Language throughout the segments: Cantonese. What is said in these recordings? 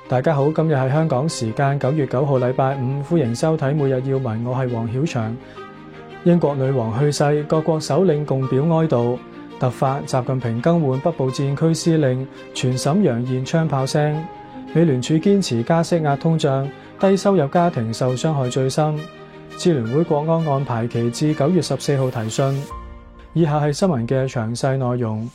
大家好，今日係香港時間9月9號禮拜五，歡迎收睇每日要聞，我係黃曉翔。英國女王去世，各國首領共表哀悼。突發，習近平更換北部戰區司令，全瀋陽現槍炮聲。美聯儲堅持加息壓通脹，低收入家庭受傷害最深。支聯會國安案排期至9月14號提訊。以下係新聞嘅詳細內容。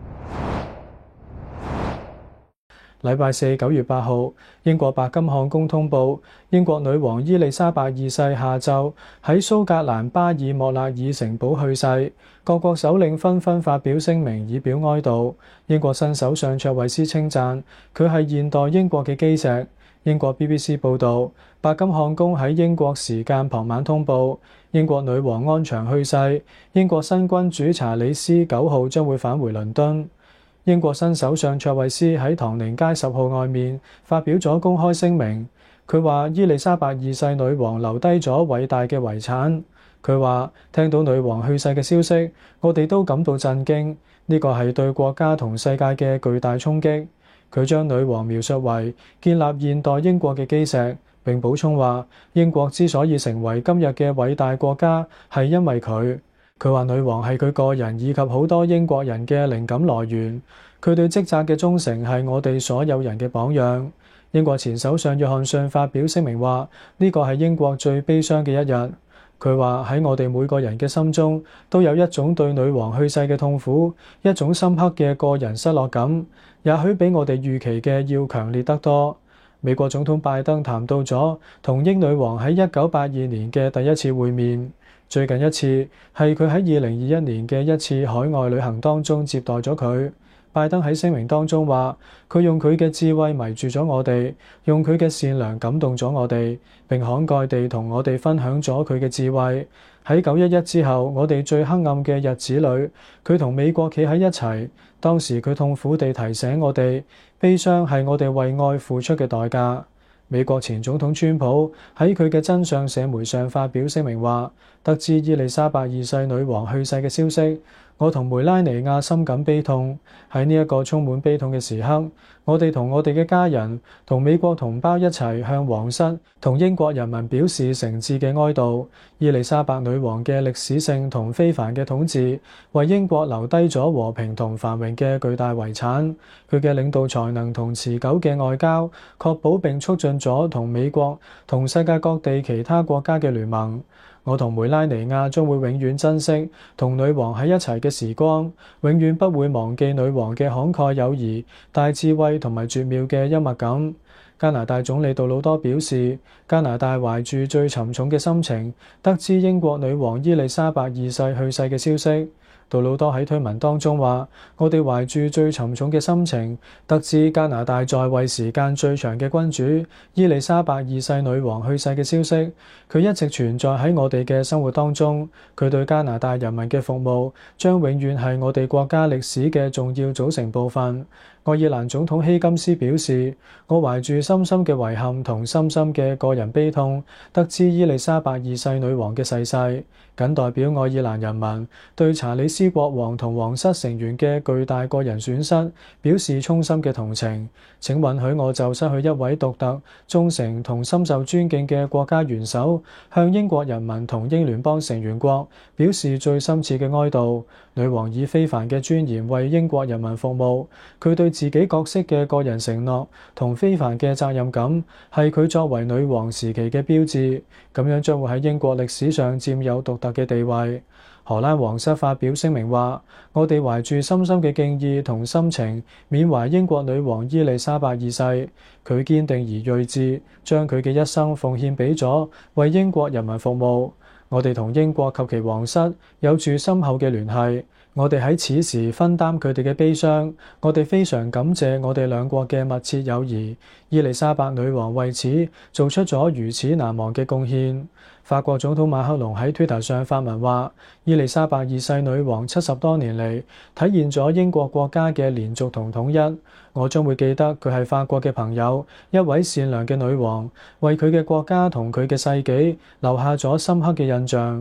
禮拜四9月8號，英國白金漢宮通報，英國女王伊麗莎白二世下晝喺蘇格蘭巴爾莫勒爾城堡去世，各國首領紛紛發表聲明以表哀悼。英國新首相卓慧思稱讚佢係現代英國嘅基石。英國 BBC 報導，白金漢宮喺英國時間傍晚通報，英國女王安詳去世，英國新君主查理斯9號將會返回倫敦。英國新首相卓慧思喺唐寧街10號外面發表咗公開聲明，佢話伊麗莎白二世女王留低咗偉大嘅遺產。佢話聽到女王去世嘅消息，我哋都感到震驚，呢個係對國家同世界嘅巨大衝擊。佢將女王描述為建立現代英國嘅基石，並補充話英國之所以成為今日嘅偉大國家係因為佢。佢話女王係佢個人以及好多英國人嘅靈感來源，佢對職責嘅忠誠係我哋所有人嘅榜樣。英國前首相約翰遜發表聲明話，呢個係英國最悲傷嘅一日。佢話喺我哋每個人嘅心中都有一種對女王去世嘅痛苦，一種深刻嘅個人失落感，也許比我哋預期嘅要強烈得多。美國總統拜登談到咗同英女王喺1982年嘅第一次會面。最近一次係佢喺2021年嘅一次海外旅行當中接待咗佢。拜登喺聲明當中話，佢用佢嘅智慧迷住咗我哋，用佢嘅善良感動咗我哋，並慷慨地同我哋分享咗佢嘅智慧。喺911之後，我哋最黑暗嘅日子裏，佢同美國企喺一齊。當時佢痛苦地提醒我哋，悲傷係我哋為愛付出嘅代價。美國前總統川普喺佢嘅真相社媒上發表聲明話，得知伊麗莎白二世女王去世嘅消息，我同梅拉尼亞深感悲痛。喺呢一個充滿悲痛嘅時刻，我哋同我哋嘅家人同美國同胞一齊向皇室同英國人民表示誠摯嘅哀悼。伊麗莎白女王嘅歷史性同非凡嘅統治，為英國留低咗和平同繁榮嘅巨大遺產。佢嘅領導才能同持久嘅外交，確保並促進咗同美國同世界各地其他國家嘅聯盟。我同梅拉尼亞將會永遠珍惜同女王喺一齊嘅時光，永遠不會忘記女王嘅慷慨友誼、大智慧同埋絕妙嘅幽默感。加拿大總理杜魯多表示，加拿大懷住最沉重嘅心情，得知英國女王伊麗莎白二世去世嘅消息。杜魯多喺推文當中話，我哋懷住最沉重嘅心情，得知加拿大在位時間最長嘅君主伊麗莎白二世女王去世嘅消息。佢一直存在喺我哋嘅生活當中，佢對加拿大人民嘅服務將永遠係我哋國家歷史嘅重要組成部分。愛爾蘭總統希金斯表示，我懷住深深嘅遺憾同深深嘅個人悲痛，得知伊麗莎白二世女王嘅逝世，謹代表愛爾蘭人民對查理斯國王同皇室成員嘅巨大個人損失表示衷心嘅同情。請允許我就失去一位獨特、忠誠同深受尊敬嘅國家元首，向英國人民同英聯邦成員國表示最深切嘅哀悼。女王以非凡嘅尊嚴為英國人民服務，佢對自己角色嘅個人承諾同非凡嘅責任感，係佢作為女王時期嘅標誌，咁樣將會喺英國歷史上佔有獨特嘅地位。荷蘭皇室發表聲明話，我哋懷住深深嘅敬意同心情，緬懷英國女王伊麗莎白二世。佢堅定而睿智，將佢嘅一生奉獻俾咗為英國人民服務。我哋同英國及其皇室有住深厚嘅聯繫，我哋喺此時分擔佢哋嘅悲傷。我哋非常感謝我哋兩國嘅密切友誼。伊麗莎白女王為此做出咗如此難忘嘅貢獻。法國總統馬克龍喺 Twitter 上發文話，伊麗莎白二世女王70多年嚟體現咗英國國家嘅連續同統一。我將會記得佢係法國嘅朋友，一位善良嘅女王，為佢嘅國家同佢嘅世紀留下咗深刻嘅印象。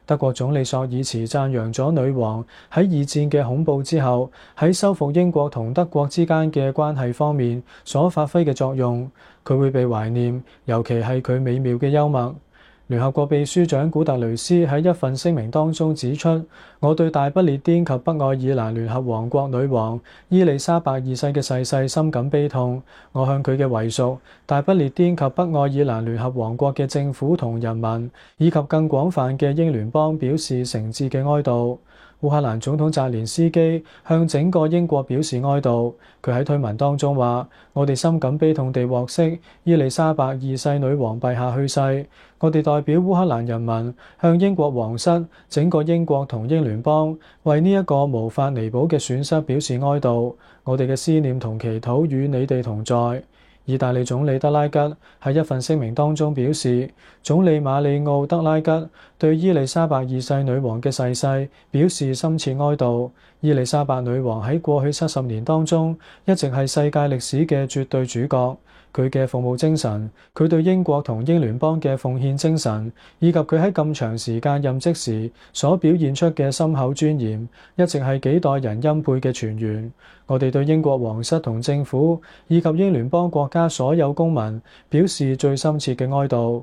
德國總理朔爾茨讚揚咗女王喺二戰嘅恐怖之後，喺修復英國同德國之間嘅關係方面所發揮嘅作用。佢會被懷念，尤其係佢美妙嘅幽默。聯合國秘書長古特雷斯喺一份聲明當中指出：我對大不列顛及北愛爾蘭聯合王國女王伊麗莎白二世嘅逝世深感悲痛。我向佢嘅遺屬、大不列顛及北愛爾蘭聯合王國嘅政府同人民，以及更廣泛嘅英聯邦表示誠摯嘅哀悼。烏克蘭總統澤連斯基向整個英國表示哀悼。佢喺推文當中話：我哋深感悲痛地獲悉伊麗莎白二世女王陛下去世。我哋代表烏克蘭人民向英國皇室、整個英國同英聯邦為呢一個無法彌補嘅損失表示哀悼。我哋嘅思念同祈禱與你哋同在。意大利總理德拉吉喺一份聲明當中表示，總理馬里奧·德拉吉對伊麗莎白二世女王嘅逝世表示深切哀悼。伊麗莎白女王喺過去70年當中一直係世界歷史嘅絕對主角。佢嘅服務精神，佢對英國同英聯邦嘅奉獻精神，以及佢喺咁長時間任職時所表現出嘅深厚尊嚴，一直係幾代人欽佩嘅泉源。我哋對英國皇室同政府以及英聯邦國家所有公民表示最深切嘅哀悼。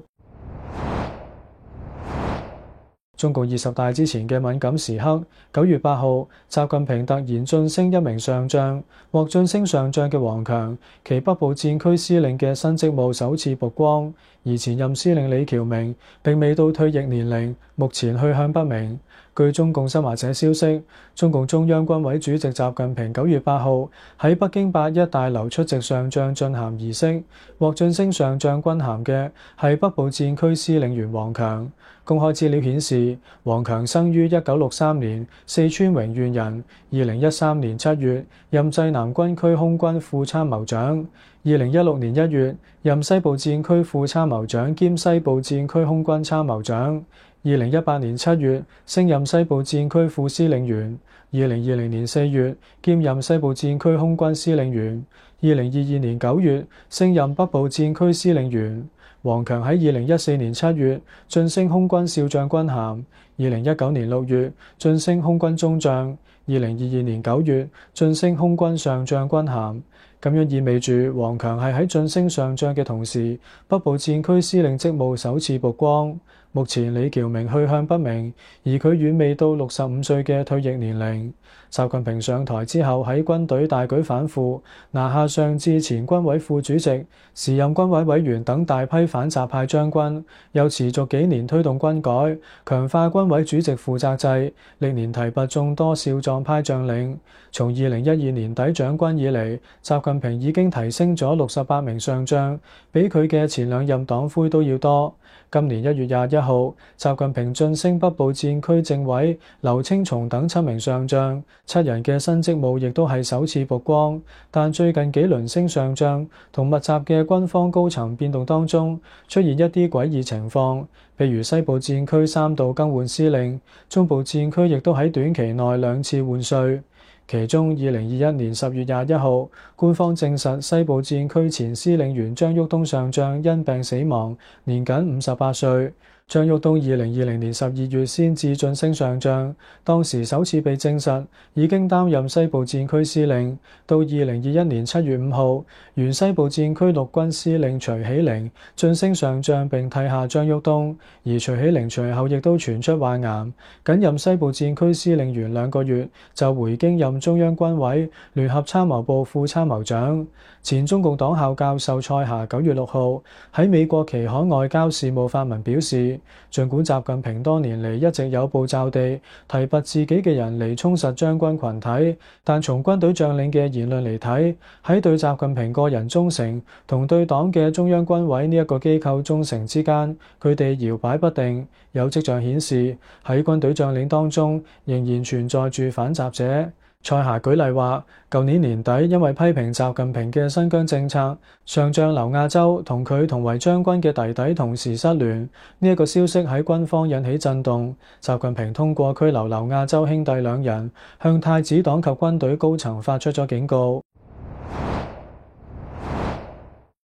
中共20大之前嘅敏感時刻，9月8號，習近平突然晉升一名上將，獲晉升上將嘅王強，其北部戰區司令嘅新職務首次曝光，而前任司令李喬明並未到退役年齡，目前去向不明。據中共新華社消息，中共中央軍委主席習近平9月8號喺北京8·1大樓出席上將進銜儀式，獲晉升上將軍銜嘅係北部戰區司令員王強。公開資料顯示，王強生於1963年，四川榮縣人。2013年7月，任濟南軍區空軍副參謀長。2016年1月，任西部戰區副參謀長兼西部戰區空軍參謀長。2018年7月，升任西部戰區副司令員。2020年4月，兼任西部戰區空軍司令員。2022年9月，升任北部戰區司令員。王強喺2014年7月晉升空軍少將軍銜，2019年6月晉升空軍中將，2022年9月晉升空軍上將軍銜。咁樣意味住王強係喺晉升上將嘅同時，北部戰區司令職務首次曝光。目前李喬明去向不明，而佢遠未到65歲嘅退役年齡。習近平上台之後喺軍隊大舉反腐，拿下上至前軍委副主席、時任軍委委員等大批反習派將軍，又持續幾年推動軍改，強化軍委主席負責制，歷年提拔眾多少壯派將領。從2012年底掌軍以嚟，習近平已經提升咗68名上將，比佢嘅前兩任黨魁都要多。今年1月21號，習近平晉升北部戰區政委劉青松等7名上將，7人嘅新職務亦都係首次曝光。但最近幾輪升上將同密集嘅軍方高層變動當中，出現一啲詭異情況，譬如西部戰區3度更換司令，中部戰區亦都喺短期內2次換帥。其中2021年10月21號，官方證實西部戰區前司令員張旭東上將因病死亡，年僅58歲。張旭東2020年12月先至晉升上將，當時首次被證實已經擔任西部戰區司令。到2021年7月5號，原西部戰區陸軍司令徐喜靈晉升上將並替下張旭東，而徐喜靈隨後亦都傳出患癌，僅任西部戰區司令員2個月就回京任中央軍委聯合參謀部副參謀長。前中共黨校教授蔡霞9月6號喺美國期刊外交事務發文表示，儘管習近平多年嚟一直有步驟地提拔自己嘅人嚟充實將軍群體，但從軍隊將領嘅言論嚟睇，喺對習近平個人忠誠同對黨嘅中央軍委呢一個機構忠誠之間，佢哋搖擺不定。有跡象顯示喺軍隊將領當中仍然存在住反習者。蔡霞舉例話，舊年年底因為批評習近平嘅新疆政策，上將劉亞洲同佢同為將軍嘅弟弟同時失聯，呢一個消息喺軍方引起震動。習近平通過拘留劉亞洲兄弟2人，向太子黨及軍隊高層發出咗警告。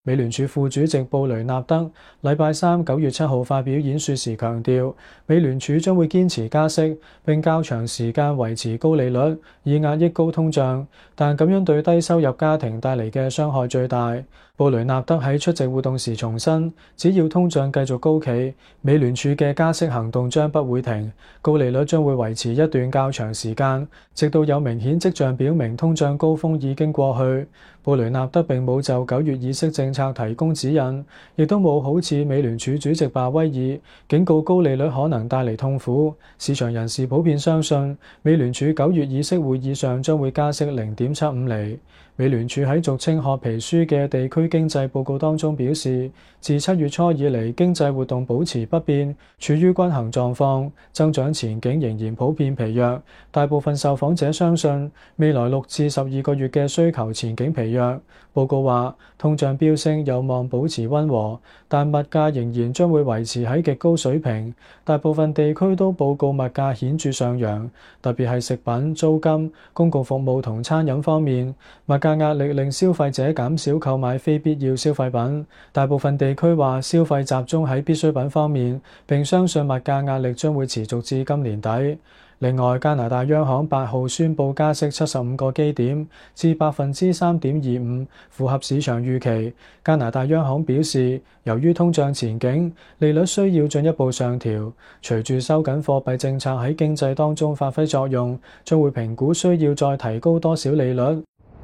美聯儲副主席布雷納德禮拜三9月7號發表演說時強調，美聯儲將會堅持加息，並較長時間維持高利率，以壓抑高通脹，但咁樣對低收入家庭帶嚟嘅傷害最大。布雷納德喺出席活動時重申，只要通脹繼續高企，美聯儲嘅加息行動將不會停，高利率將會維持一段較長時間，直到有明顯跡象表明通脹高峰已經過去。布雷納德並冇就9月議息政策提供指引，亦都冇好似美聯儲主席鮑威爾警告高利率可能帶嚟痛苦。市場人士普遍相信，美聯儲9月議息會議上將會加息0.75厘。美聯儲喺俗稱褐皮書嘅地區經濟報告當中表示，自7月初以嚟，經濟活動保持不變，處於均衡狀況，增長前景仍然普遍疲弱。大部分受訪者相信，未來6至12個月嘅需求前景疲弱。報告話，通脹飆升有望保持溫和，但物價仍然將會維持喺極高水平。大部分地區都報告物價顯著上揚，特別係食品、租金、公共服務同餐飲方面，物價壓力令消費者減少購買非必要消費品。大部分地區話消費集中喺必需品方面，並相信物價壓力將會持續至今年底。另外，加拿大央行8號宣布加息75個基點至 3.25%， 符合市場預期。加拿大央行表示，由於通脹前景，利率需要進一步上調。隨住收緊貨幣政策喺經濟當中發揮作用，將會評估需要再提高多少利率。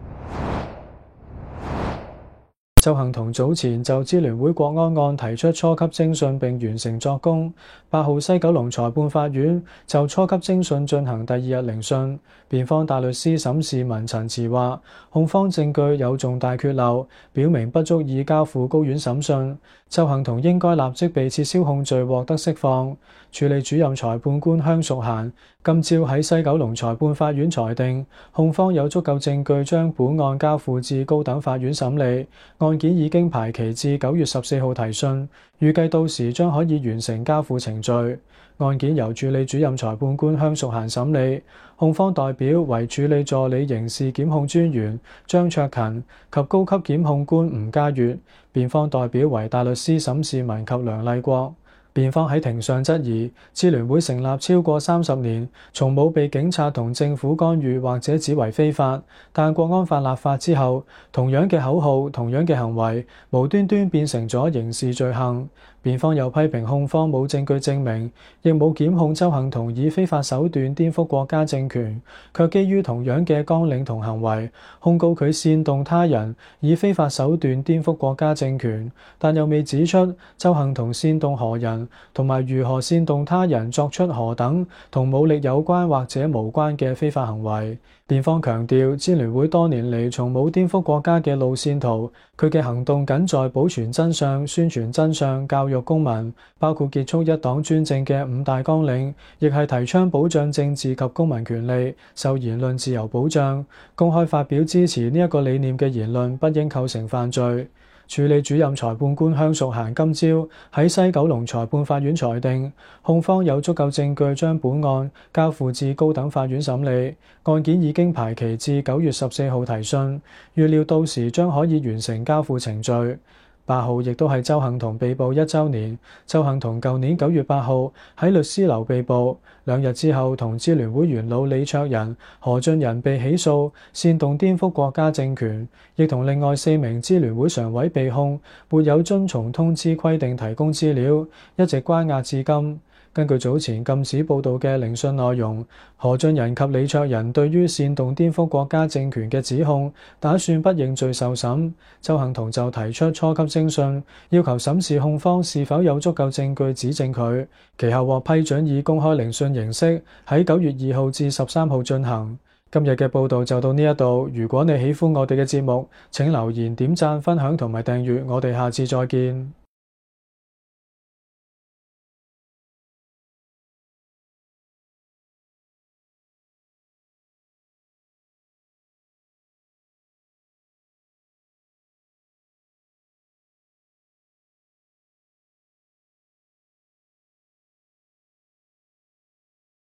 鄒幸彤早前就支聯會國安案提出初級偵訊並完成作供。8號西九龍裁判法院就初級偵訊進行第2日聆訊。辯方大律師沈士文陳詞話，控方證據有重大缺漏，表明不足以交付高院審訊。鄒幸彤應該立即被撤銷控罪，獲得釋放。處理主任裁判官香淑嫻今朝喺西九龍裁判法院裁定，控方有足夠證據將本案交付至高等法院審理。案件已經排期至9月14號提訊，預計到時將可以完成交付程序。案件由助理主任裁判官香淑嫻審理，控方代表為助理助理刑事檢控專員張卓勤及高級檢控官吳家悅，辯方代表為大律師沈士文及梁麗國。辯方喺庭上質疑，支聯會成立超過30年，從冇被警察同政府干預或者指為非法，但國安法立法之後，同樣嘅口號、同樣嘅行為，無端端變成咗刑事罪行。辯方又批評控方冇證據證明，亦冇檢控鄒幸彤以非法手段顛覆國家政權，卻基於同樣嘅綱領同行為，控告佢煽動他人以非法手段顛覆國家政權，但又未指出鄒幸彤煽動何人，同埋如何煽動他人作出何等同武力有關或者無關嘅非法行為。辯方強調，支聯會多年嚟從冇顛覆國家嘅路線圖，佢嘅行動僅在保存真相、宣傳真相、教育公民，包括結束一黨專政嘅5大綱領，亦係提倡保障政治及公民權利，受言論自由保障。公開發表支持呢一個理念嘅言論，不應構成犯罪。處理主任裁判官香淑嫻今朝喺西九龍裁判法院裁定，控方有足夠證據將本案交付至高等法院審理。案件已經排期至9月14號提訊，預料到時將可以完成交付程序。8號亦都係鄒幸彤被捕1週年。鄒幸彤舊年9月8號喺律師樓被捕，2日之後同支聯會元老李卓人、何俊仁被起訴煽動顛覆國家政權，亦同另外4名支聯會常委被控沒有遵從通知規定提供資料，一直關押至今。根據早前禁止報導嘅聆訊內容，何俊仁及李卓人對於煽動顛覆國家政權嘅指控，打算不認罪受審。鄒幸彤就提出初級偵訊，要求審視控方是否有足夠證據指證佢，其後獲批准以公開聆訊形式喺9月2號至13號進行。今日嘅報導就到呢一度，如果你喜歡我哋嘅節目，請留言、點讚、分享同埋訂閱，我哋下次再見。